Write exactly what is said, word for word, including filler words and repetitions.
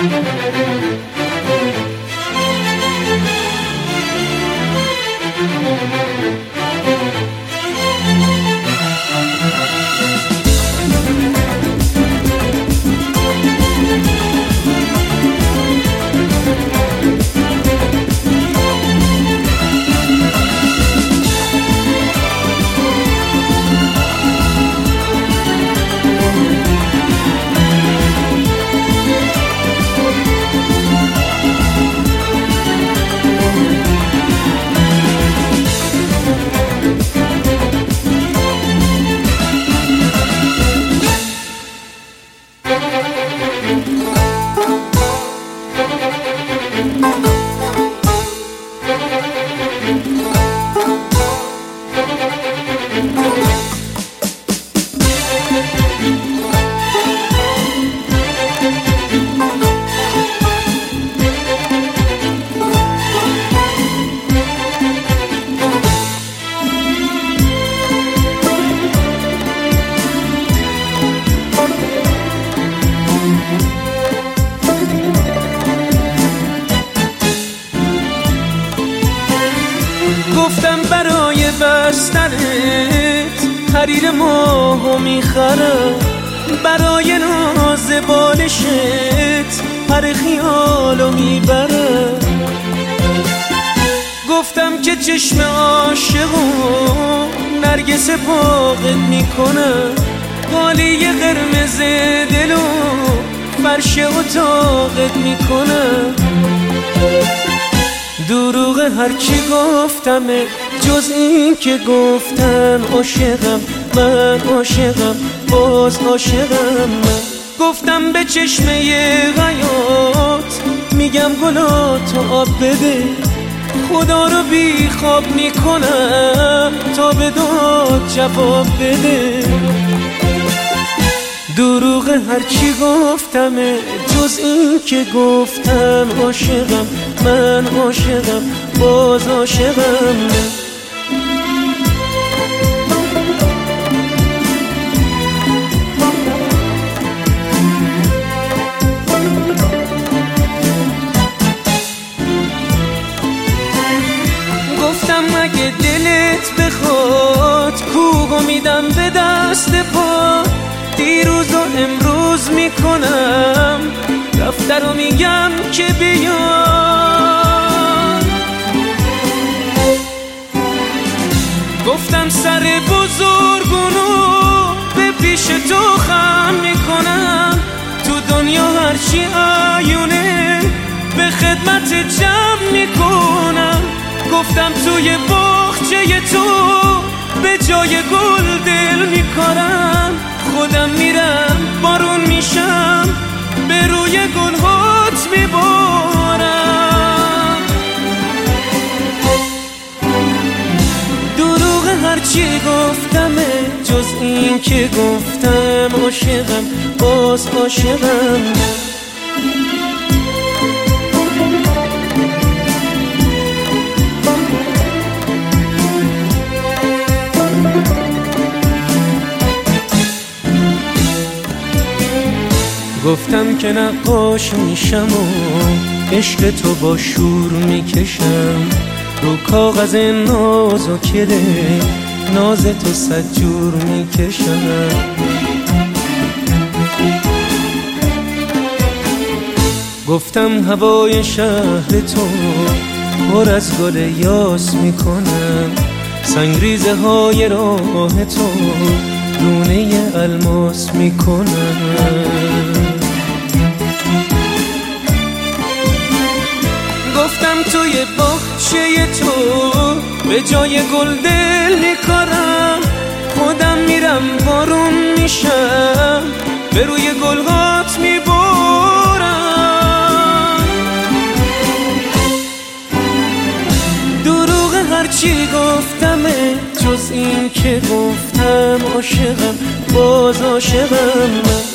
گفتم برای بستنت حریر ماهو میخرم، برای ناز بالشت پر خیالو میبرم. گفتم که چشم عاشقو نرگس باغت میکنم، قالی قرمز دلو فرش اتاقت میکنم. دروغ هرچی گفتم جز این که گفتن عاشقم من، عاشقم باز عاشقم من. گفتم به چشمه حیات میگم گلاتو آب بده، خدا رو بی خواب میکنم تا به داد جواب بده. دروغ هرچی گفتم جز این که گفتم عاشقم من، عاشقم باز عاشقم من. گفتم اگه دلت بخواد کوهو میدم به دست پا، دیروز و امروز میکنم رفته رو میگم که بیان. گفتم سر بزرگونو به پیش تو خم میکنم، تو دنیا هرچی عیونه به خدمت جمع میکنم. گفتم توی باغچه تو به جای گل دل میکارم، خودم میرم بارون میشم به روی گلهات میبارم. دروغ هرچی گفتم جز این که گفتم عاشقم باز عاشقم. گفتم که نقاش میشم و عشق تو با شور میکشم، رو کاغذ ناز و کده ناز تو صد جور میکشم. گفتم هوای شهر تو پر از گل یاس میکنم، سنگریزه های راه تو دونه الماس میکنم. گفتم توی باغچه تو به جای گل دل میکارم، خودم میرم بارون میشم به روی گلهات میبارم. دروغ هرچی گفتم جز این که گفتم عاشقم باز عاشقم من.